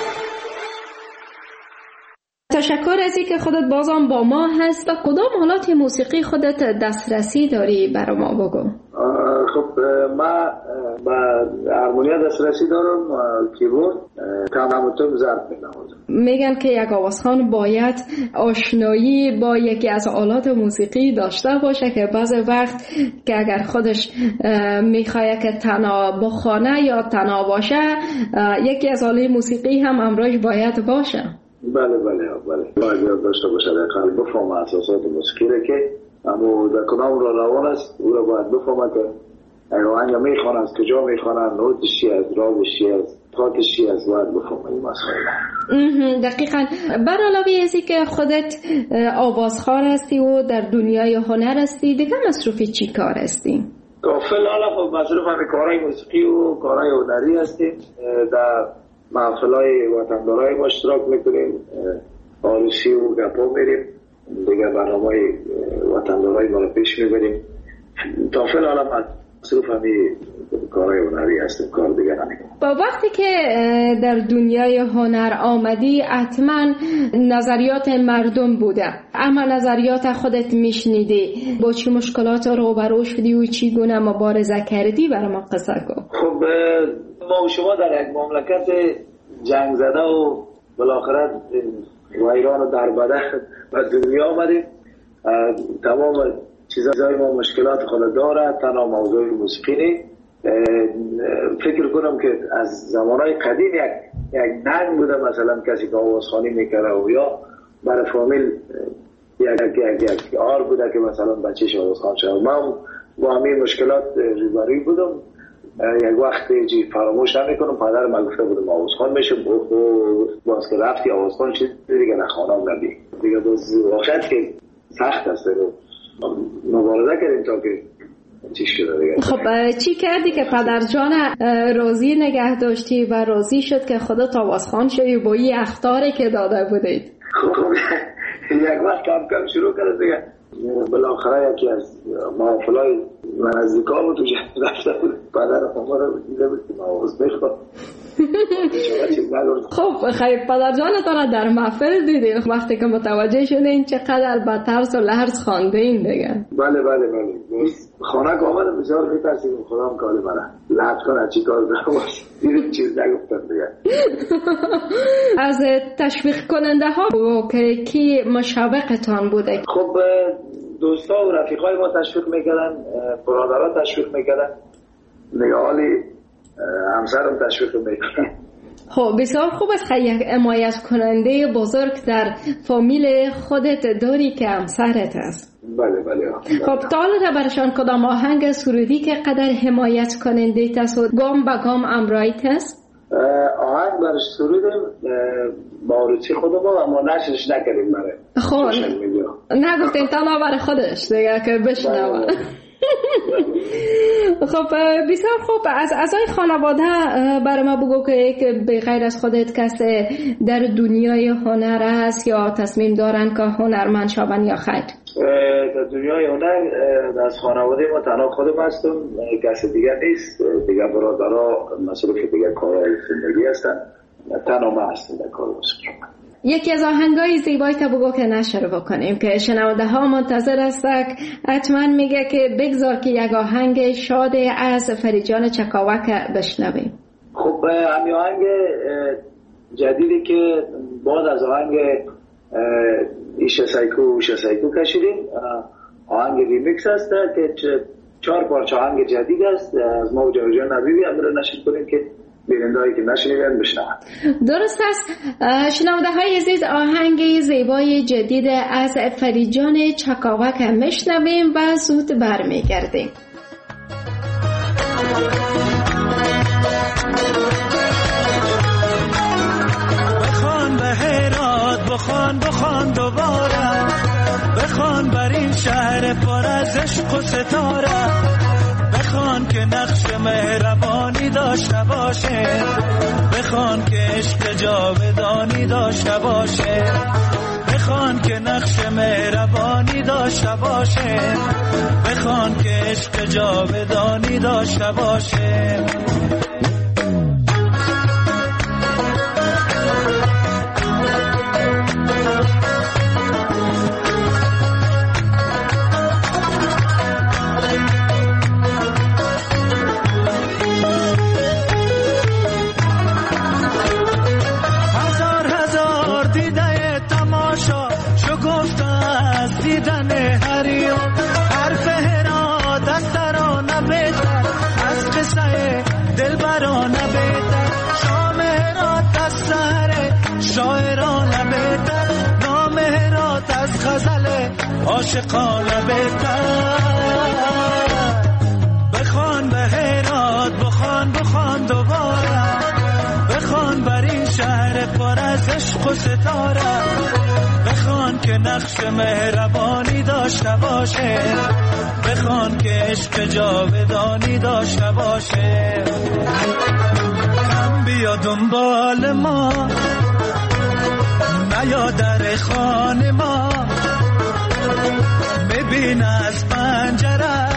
تشکر از اینکه خودت بازم با ما هست. و کدام حالات موسیقی خودت دسترسی داری برای ما بگو؟ خب من با هارمونیا دسترسی دارم، کیبورد، تنبوتم ضرب می‌نوازم. میگن که یک آوازخوان باید آشنایی با یکی از آلات موسیقی داشته باشه که بعضی وقت که اگر خودش میخواد که تنها بخوانه یا تنها باشه یکی از آلات موسیقی هم همراهش باید باشه. بله باید داشته باشه دقیقاً بفهم اساسات موسیقی که اما در کدام را روان است او را باید بفهمه که آهنگ میخوانه از کجا میخوانه، نوتش چی است، راگش چی است، تاتش چی است، باید بفهمه این مسائل. دقیقاً. بر علاوه ازی که خودت آوازخوان هستی و در دنیای هنر هستی، دیگه مصروف چی کار هستی؟ فعلا خب مصروف همین کارهای موسیقی و کارهای هنری هستیم. در محفلهای وطندارای ما اشتراک میکنیم، عروسی و گپا میریم، دیگه برنامه‌های وطندارای ما رو پیش میبریم. تا فعلا مصروف همین کارهای هنری هستیم، کار دیگه نمیکنیم. با وقتی که در دنیای هنر آمدی حتما نظریات مردم بوده، اما نظریات خودت میشنیدی، با چی مشکلات روبرو شدی و چی گونه مبارزه کردی؟ برای ما قصه کن. خب ما و شما در یک مملکت جنگ زده و بالاخره ویران و دربده به دنیا آمدیم. تمام چیزهای ما مشکلات خود داره، تنها موضوع موسیقی نیست. فکر کنم که از زمانهای قدیم یک ننگ بوده، مثلا کسی که آوازخوانی میکره و یا برای فامیل یک آر بوده که مثلا بچهش آوازخوان شد. من با همین مشکلات روبروی بودم. یک وقت فراموش نمیکنم پدر من گفته بودم آوازخوان میشه، باز که رفتی آوازخوان شد دیگه نخوانم نبی دیگه. باز وقت که سخت است رو مبارزه کردیم تا که چی شده دیگه. خب چی کردی که پدر جان راضی نگه داشتی و راضی شد که خودت آوازخوان شدی با این اخطاری که داده بودید؟ خب یک وقت کم شروع کرد دیگه. بالاخره یکی از محافلای من نزدیکا بود تو رفته بود، پدر ما رو دیده بود که آواز بخواد خب خیلی پدر جانتان در محفل دیدین وقتی که متوجه شدین چقدر با ترس و لرز خوانده این دیگه؟ بله خانه که آمدم بسیار میترسیدم خودم کاری برم لحظ کنه چی کار دارم دیدیم چیز نگفتم دیگه. از تشویق کننده ها که کی مشابقتان بوده؟ خب دوستا و رفیقای ما تشویق میکردن، برادرها تشویق میکردن، نگاهالی همسرم تشویق میکردن. خب بسیار خوب است که یک حمایت کننده بزرگ در فامیل خودت داری که همسرت است. بله. خب تا حالا برشان کدام آهنگ سرودی که قدر حمایت کننده است و گام به گام امرایت است؟ آهنگ برش سرودیم با روچی خودم اما نشرش نکردیم برای خب نگفتیم تنها برای خودش دیگه که بشنوه. خب بسیار خوب. از اعضای خانواده برای ما بگو که به غیر از خودت کسی در دنیای هنر است یا تصمیم دارن که هنرمند شوند یا خیر؟ در دنیای هنر از خانواده ما تنها خودم هستم، کسی دیگر نیست. دیگر برادرها مصروف دیگر کارهای زندگی هستن، تنها ما هستم در کار مصروف. یکی از آهنگای زیبایی تا بگو که نشر بکنیم که شنونده ها منتظر هستن. حتما میگه که بگذار که یک آهنگ شاد از فریجان چکاوک بشنویم. خب همین آهنگ جدیدی که بعد از آهنگ ایشه سایکو کشیدیم، آهنگ ریمیکس هست که 4 پارچه آهنگ جدید است از ما و جان حبیبی امر نشر کنیم که بینندهایی که نشنیدن بشنون. درست است. شنونده های عزیز آهنگ زیبای جدید از فریجان چکاوک میشنویم و زود برمیگردیم. بخوان به هرات بخوان دوباره، بخوان بر این شهر پر از عشق و ستاره، بخوان که نقش مهربانی داشته باشه، بخوان که عشق جاودانی داشته باشه، بخوان که نقش مهربانی داشته باشه، بخوان که عشق جاودانی داشته باشه. عاشقانه بهتر، بخوان به هرات بخوان دوباره، بخوان بر این شهر پر از عشق و ستاره، بخوان که نقش مهربانی داشته باشه، بخوان که عشق جاودانی داشته باشه. کم بیا دنبال ما، نیا در خانه ما، ببین از پنجره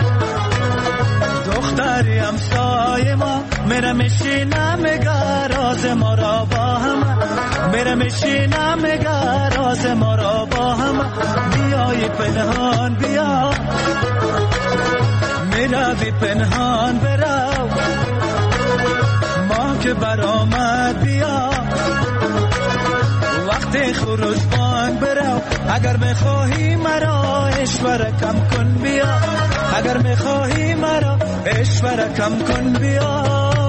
دختری همسایه ما، میره میشینه میگه راز ما را با هم، میره میشینه میگه راز ما را با هم. بیای پنهان بیا، میروی پنهان برو، ما که برآمد بیا، وقت خروج بانگ برو. اگر میخواهی مرا عشق کم کن بیا، اگر میخواهی مرا عشق کم کن بیا.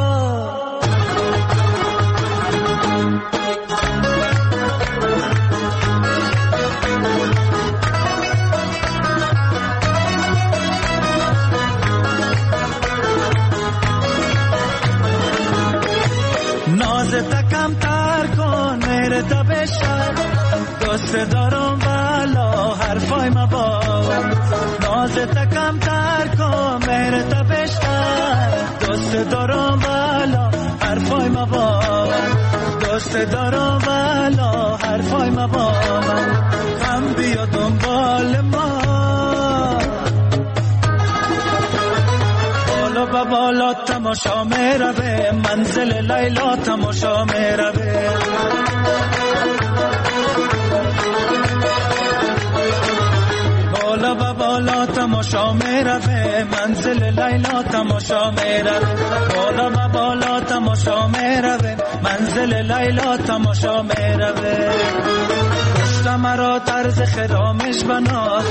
نازت کم تر کن میره تا بشر، دوست دارم والا حرفای ما باور، نازت کم تر کن میره تا بشر، دوست دارم والا حرفای ما باور، دوست دارم والا حرفای ما باور. کم بیا دنبال ما، بالا بالا تماشا میروه، منزل لیلا تماشا میروه. بالا و بالا تماشا میروه، منزل لیلا تماشا میروه. بالا و بالا تماشا میروه، منزل لیلا تماشا میروه. پشت مرا طرز خرامش بنا،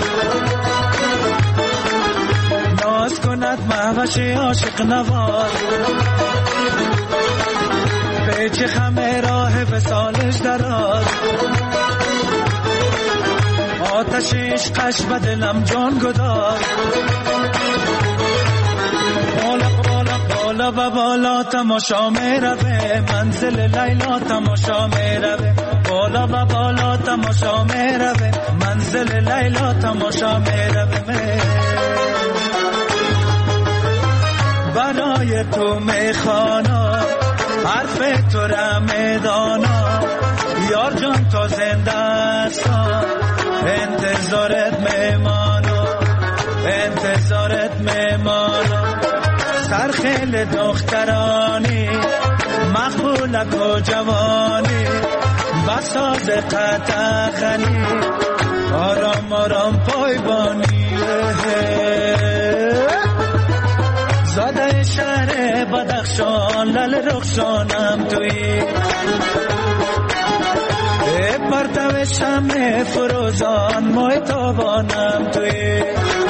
ناز کند مهوش عاشق نواز. پیچ خم راه وصالش دراز، آتش عشقش به دلم جان گداز. بالا بالا بالا و بالا تماشا میروه، منزل لیلا تماشا میروه. بالا و بالا تماشا میروه، منزل لیلا تماشا میروه. برای تو میخوانا حرف تو را میدانا، یار جان تا زنده هستم انتظارت میمانم، انتظارت میمانم. سرخیل دخترانی مقبولک و جوانی، بساز قطعخنی آرام آرام پایبانی. زاده شهر بدخشان لل رخشانم توی، پرتو شمع فروزان مای تابانم توی،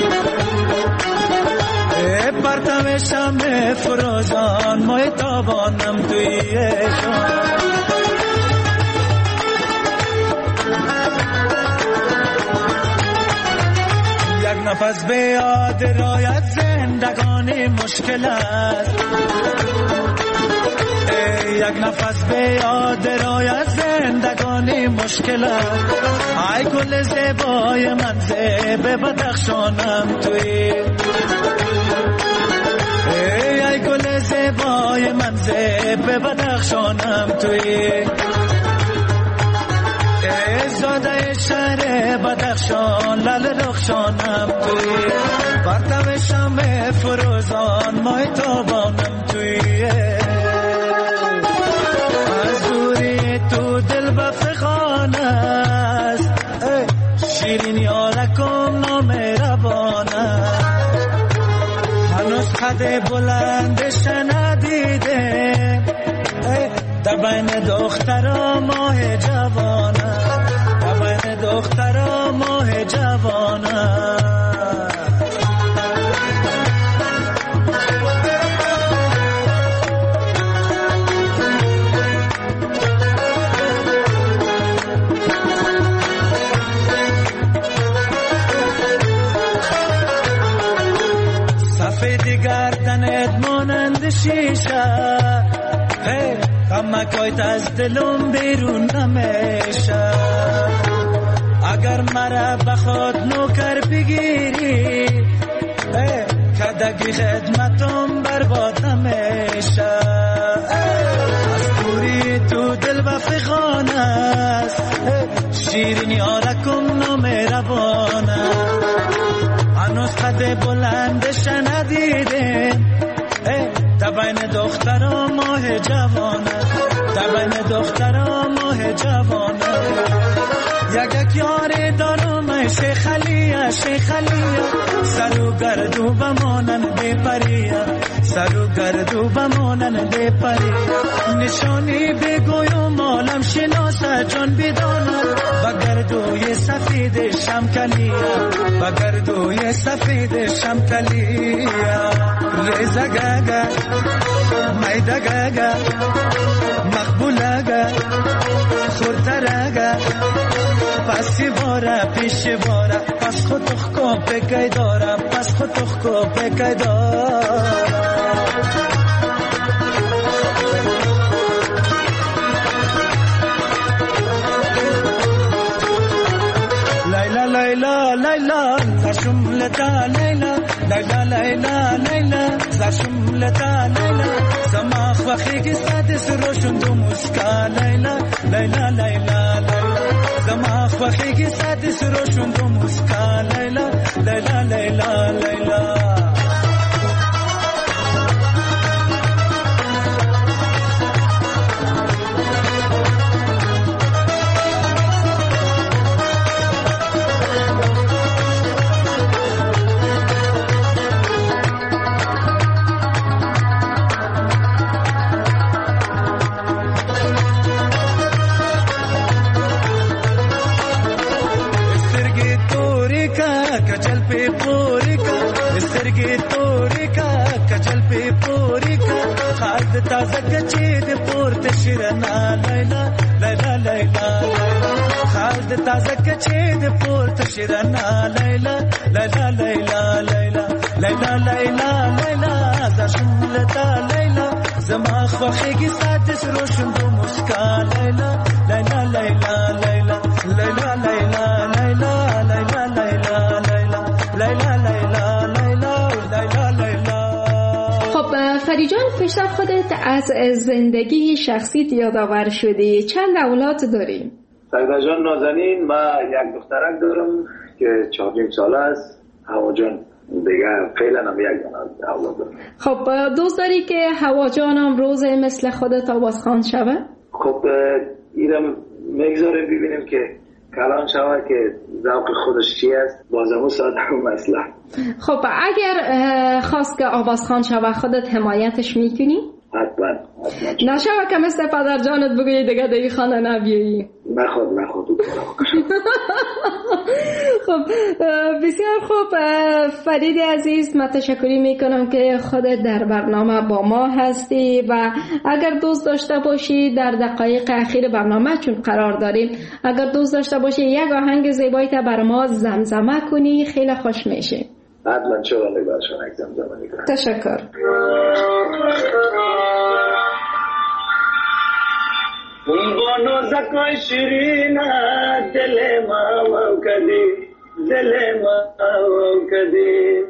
پرتو شمع فروزان مای تابانم توی. یک نفس به یاد رایت زندگانی مشکل است، یک نفس به یاد رایت زندگانی مشکل است. ای گل زیبای من زیب بدخشانم توی، ای گل زیبای من زیب بدخشانم توی. زاده شهر بدخشان لل رخشانم توی، پرتو شمع فروزان مای تابانم توی. از دوری تو دل بفخان است، شیرین یارکم نامهربان است. هنوز قد بلندش ندیده، در بین دخترا ماه جوانه، در بین دخترا ماه جوانه. سفید گردنت مانند شیشه، مکایت از دلم بیرون نمیشه. اگر مرا بخواد نوکر بگیری، کدگی خدمتم برباد نمیشه. از دوری تو دل بفخان است، شیرین یارکم نامهربانه. هنوز قد بلندش ندیدیم، در بین دخترا ماه جوانه، در بین دخترا ماه جوانه. یک یار دارم شیخ علیه، شیخ علیه. سر و گردو بمانند پریه، سر و گردو بمانند پریه. نشانی بگویم عالم شناسه جان بداند، و گردوی سفید شمکلیه، و گردوی سفید شمکلیه. ریزه گگه میده گگه مقبوله گه خورتره پسی باره پیش باره، پس خود تخکو بگی داره، پس خود تخکو بگی داره. لیلا لیلا زشملتا لیلا، لیلا لیلا لیلا زشملتا لیلا. زماخ وخیگی سادس روشن دو مسکا لیلا، لیلا لیلا لیلا. زماخ وخیگی سادس روشن دو مسکا لیلا، لیلا لیلا لیلا. کچل پی پوری کا سترګې تورې کا کچل پی پوری کا خالد تازه کچې د پورته شیرنا لیلا لیلا لیلا خالد تازه کچې د پورته شیرنا لیلا لیلا لیلا لیلا لیلا لیلا لیلا زشملتا لیلا زما خوخېږي ساده سرو شوندو مسکا لیلا لیلا لیلا لیلا لیلا لیلا لیلا لیلا لیلا لیلا لیلا لیلا لیلا لیلا. خب فریجان، پیشتر خودت از زندگی شخصیت یادآور شدی. چند اولاد داری؟ سیده جان نازنین، من یک دخترک دارم که 4 ساله است. هوا جان دیگه فعلا هم یک اولاد دارم. خب دوست داری که هوا جان هم روز مثل خودت آوازخوان شوه؟ خب ایرم میگذاره ببینیم که کلان شوه که ذوق خودش چی است، بازمو ساده و مسئله. خب اگر خواست که آوازخوان شوه خودت حمایتش میکنی؟ حتما. نشوه که مثل پدر جانت بگویی دیگه دیگه خانه نبیایی. نخواد خب بسیار خوب. فرید عزیز، من تشکری میکنم که خودت در برنامه با ما هستی و اگر دوست داشته باشی در دقایق اخیر برنامه چون قرار داریم، اگر دوست داشته باشی یک آهنگ زیبایی تا بر ما زمزمه کنی خیلی خوش میشه. حتما چه ولی برشان یک زمزمه میکنم. تشکر. با نوزکای شیرین دل ما کدی دل ما کدی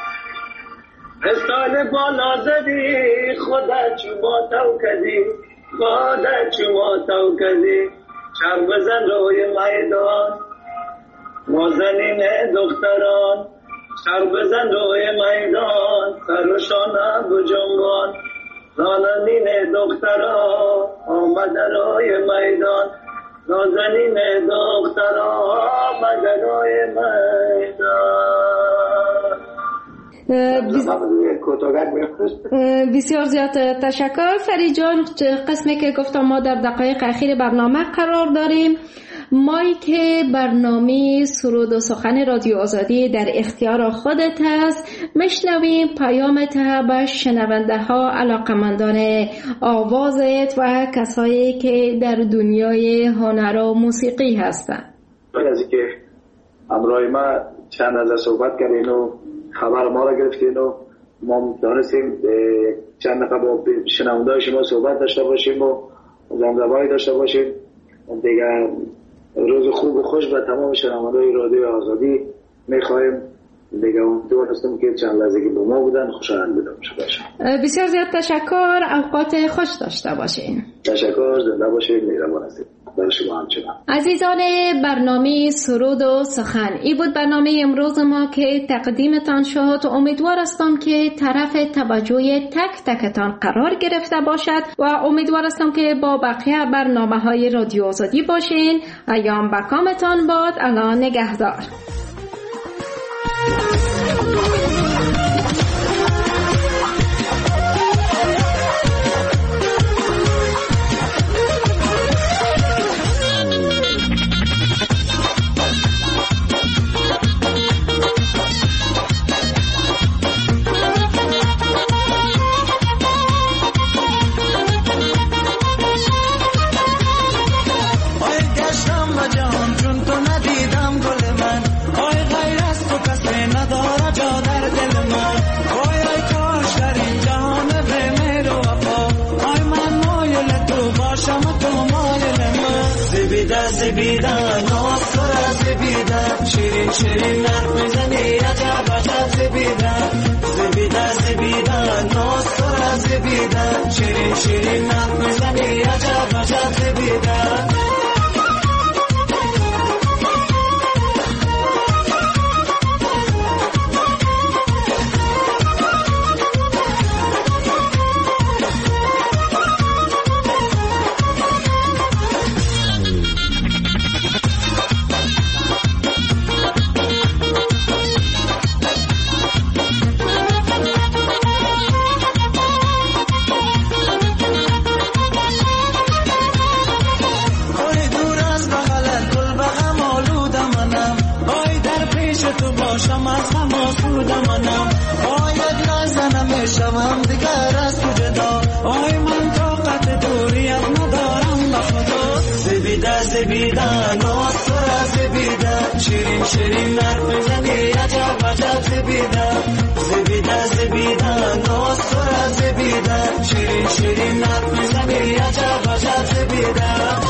استال بالا زدی خدا چوبا تو کدی خدا چوبا تو کدی چرب بزن روی میدان نازنین دختران چرب بزن روی میدان سرشان بجنبان نازنین دختران آمد روی میدان نازنین دختران آمد روی میدان. بسیار زیاد تشکر فرید جان. قسمی که گفتم ما در دقایق اخیر برنامه قرار داریم. مایی که برنامه سرود و سخن رادیو آزادی در اختیار خودت هست، میشنویم پیامت به شنونده ها، علاقمندان آوازت و کسایی که در دنیای هنر و موسیقی هستند. از اینکه همراه ما چند از صحبت کردین و خبر ما را گرفتین و ما دانستیم چند نفر با شنونده شما صحبت داشته باشیم و زمزمه‌ای داشته باشیم. دیگه روز خوب و خوش به تمام شنوندگان رادیو آزادی می‌خوایم. دیگه امیدوار هستم که چند لحظه که با ما بودن خوشحال بودم. بسیار زیاد تشکر. اوقات خوش داشته باشین. تشکر. زنده باشید. مهربان هستید. در شما همچنان. عزیزان برنامه سرود و سخن، این بود برنامه امروز ما که تقدیمتان شد. امیدوار هستم که طرف توجه تک تکتان قرار گرفته باشد و امیدوار هستم که با بقیه برنامه‌های رادیو آزادی باشین. ایام بکامتان باد. الله نگهدار. زبیده ناصر زبیده شیرین شیرین نرم میزنی عجب عجب زبیده زبیده زبیده ناصر زبیده شیرین شیرین نرم میزنی عجب عجب زبیده. زبیدن ناز تو را زبیدن شیرین شیرین حرف میزنی عجب عجب زبیدن زبیدن زبیدن ناز تو را زبیدن شیرین شیرین حرف میزنی عجب عجب زبیدن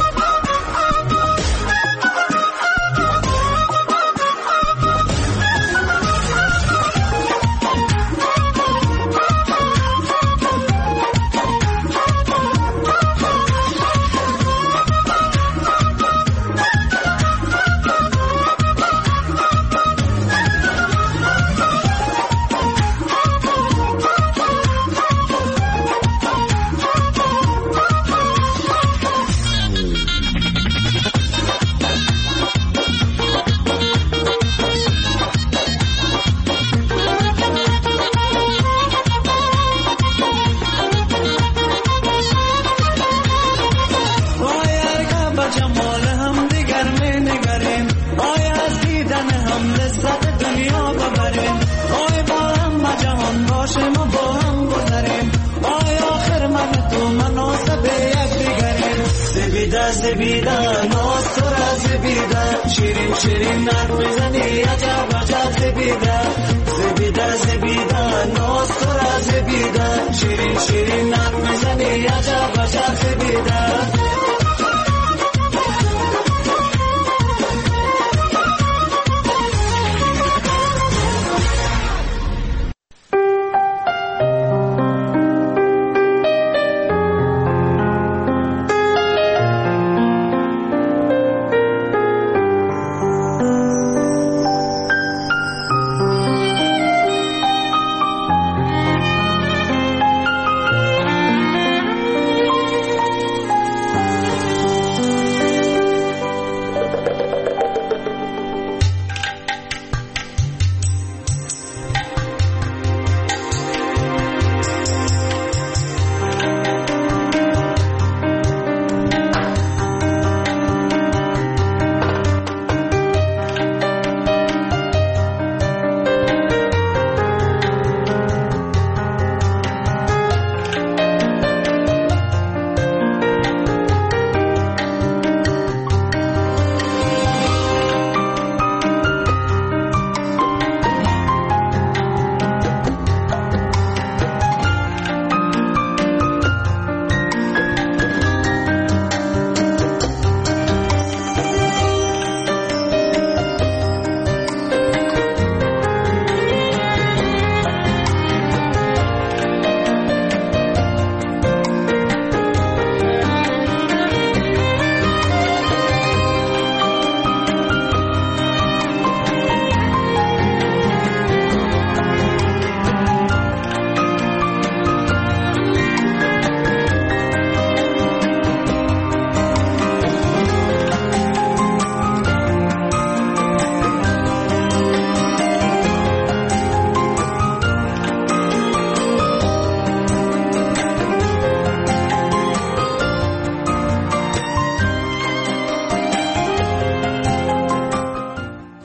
زبیدن ناز تو را زبیدن شیرین شیرین حرف میزنی عجب عجب زبیدن زبیدن زبیدن ناز تو را زبیدن شیرین شیرین